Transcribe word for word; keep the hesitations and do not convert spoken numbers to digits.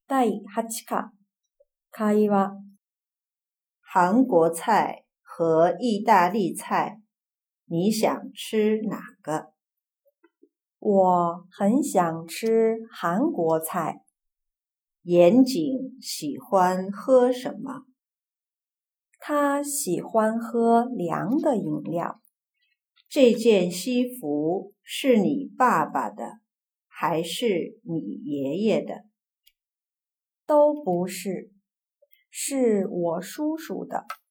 だいはち課会話。 韩国菜和意大利菜，你想吃哪个？ 我很想吃韩国菜。 严谨喜欢喝什么？ 他喜欢喝凉的饮料。 这件西服是你爸爸的，还是你爷爷的？ 都不是，是我叔叔的。